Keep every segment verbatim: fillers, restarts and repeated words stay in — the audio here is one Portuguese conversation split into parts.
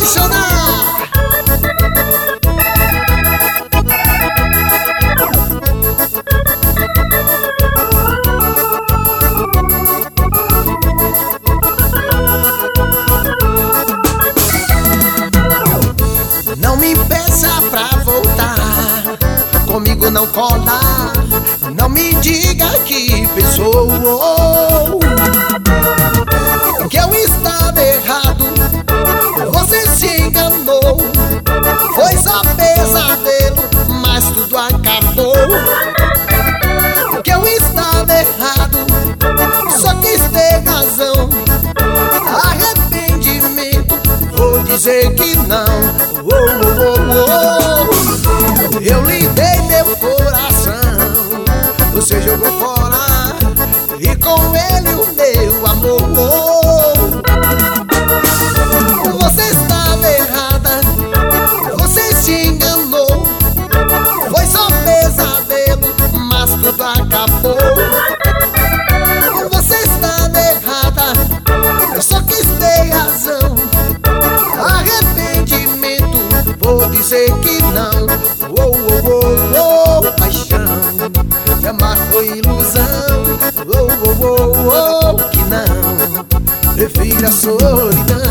apaixonar. Não me peça pra voltar, comigo não cola. Não me diga que pensou que eu estava errado, você se enganou. Foi só pesadelo, mas tudo acabou. Que eu estava errado, só quis ter razão. Arrependimento, vou dizer que não. Oh, oh, oh, oh. Eu lhe dei meu coração, você jogou fora, e com ele o meu amor. Você estava errada, você se enganou. Foi só pesadelo, mas tudo acabou. Você estava errada, eu só quis ter razão. Arrependimento, vou dizer que não. Oh, oh, oh, oh, paixão, te amar foi ilusão. Oh, oh, oh, oh, que não, prefiro a solidão.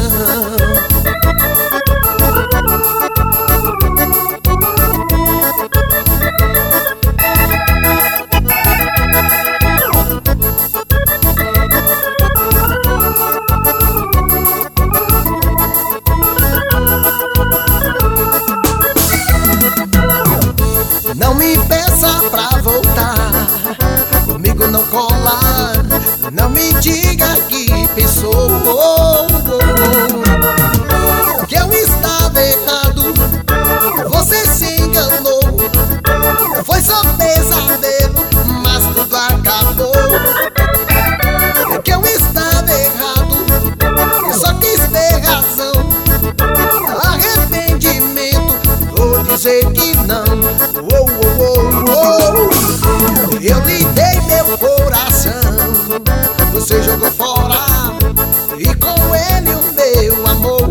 Não me peça pra voltar, comigo não cola. Não me diga que pensou oh, oh, oh, que eu estava errado, você se enganou. Foi só pesadelo, mas tudo acabou. Que eu estava errado, eu só quis ter razão. Arrependimento, vou dizer que não. Oh, oh, oh, oh. Eu lhe dei meu coração, você jogou fora, e com ele o meu amor.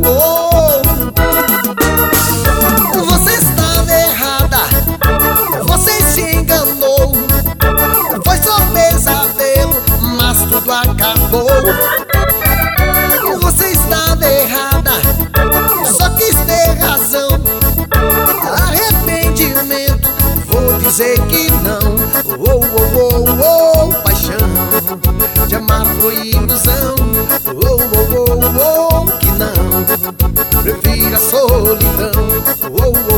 Você estava errada, você se enganou. Foi só pesadelo, mas tudo acabou. Você estava errada, só quis ter razão. Arrependimento, vou dizer que não. Oh, oh, oh, oh, paixão, te amar foi ilusão. Oh, oh, oh, oh, que não, prefiro a solidão. Oh, oh,